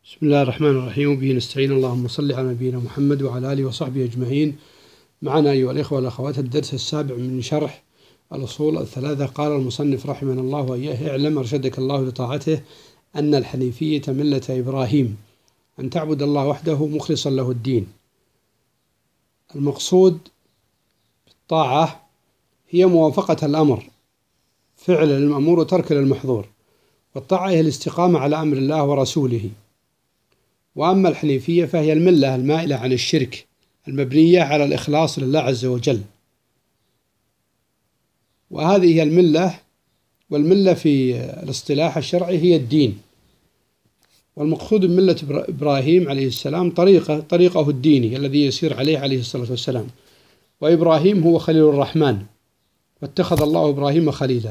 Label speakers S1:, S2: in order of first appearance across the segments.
S1: بسم الله الرحمن الرحيم، وبه نستعين. اللهم صل على نبينا محمد وعلى آله وصحبه أجمعين. معنا أيها الإخوة والأخوات الدرس السابع من شرح الأصول الثلاثة. قال المصنف رحمه الله وإياه: اعلم أرشدك الله لطاعته أن الحنيفية ملة إبراهيم، أن تعبد الله وحده مخلصا له الدين. المقصود بالطاعة هي موافقة الأمر، فعل المأمور وترك المحظور، والطاعة هي الاستقامة على أمر الله ورسوله. وأما الحنيفية فهي الملة المائلة عن الشرك، المبنية على الإخلاص لله عز وجل، وهذه هي الملة. والملة في الاصطلاح الشرعي هي الدين، والمقصود بملة إبراهيم عليه السلام طريقه الديني الذي يسير عليه الصلاة والسلام. وإبراهيم هو خليل الرحمن، واتخذ الله إبراهيم خليلا،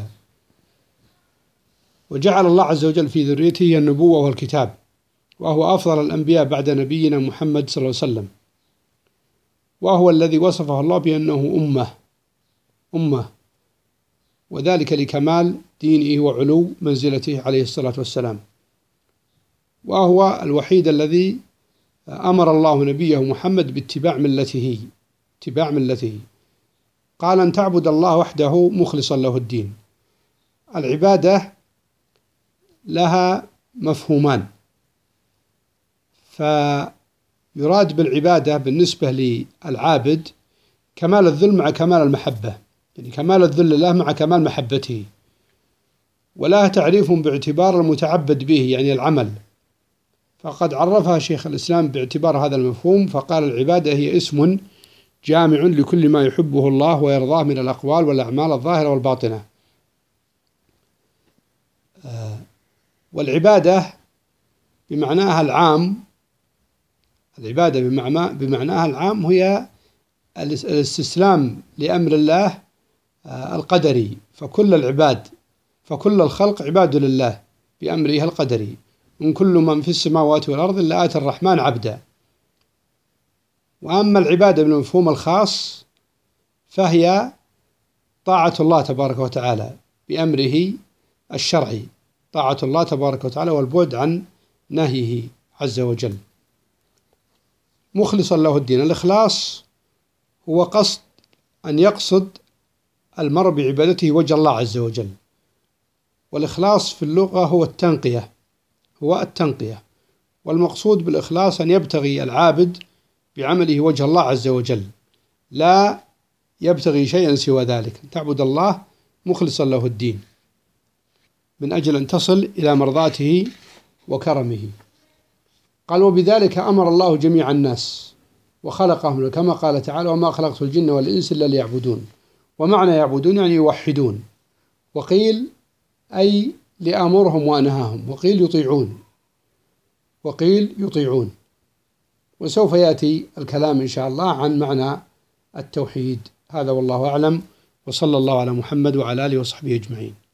S1: وجعل الله عز وجل في ذريته النبوة والكتاب، وهو أفضل الأنبياء بعد نبينا محمد صلى الله عليه وسلم، وهو الذي وصفه الله بأنه أمة، وذلك لكمال دينه وعلو منزلته عليه الصلاة والسلام. وهو الوحيد الذي أمر الله نبيه محمد باتباع ملته. قال: أن تعبد الله وحده مخلصا له الدين. العبادة لها مفهومان، فيراد بالعبادة بالنسبة للعابد كمال الذل مع كمال المحبة، يعني كمال الذل لله مع كمال محبته. ولها تعريف باعتبار المتعبد به، يعني العمل، فقد عرفها شيخ الإسلام باعتبار هذا المفهوم، فقال: العبادة هي اسم جامع لكل ما يحبه الله ويرضاه من الأقوال والأعمال الظاهرة والباطنة. والعبادة بمعناها العام، هي الاستسلام لأمر الله القدري، فكل الخلق عباد لله بأمره القدري، من كل من في السماوات والأرض إلا آتي الرحمن عبدا. وأما العبادة بالمفهوم الخاص فهي طاعة الله تبارك وتعالى بأمره الشرعي، طاعة الله تبارك وتعالى والبعد عن نهيه عز وجل، مخلصا له الدين. الإخلاص هو أن يقصد المرء بعبادته وجه الله عز وجل، والإخلاص في اللغة هو التنقية، والمقصود بالإخلاص أن يبتغي العابد بعمله وجه الله عز وجل، لا يبتغي شيئا سوى ذلك. تعبد الله مخلصا له الدين من أجل أن تصل إلى مرضاته وكرمه. قال: وبذلك أمر الله جميع الناس وخلقهم، كما قال تعالى: وما خلقت الجن والإنس إلا ليعبدون. ومعنى يعبدون يعني يوحدون، وقيل أي لأمرهم وأنهاهم، وقيل يطيعون. وسوف يأتي الكلام إن شاء الله عن معنى التوحيد. هذا والله أعلم، وصلى الله على محمد وعلى آله وصحبه أجمعين.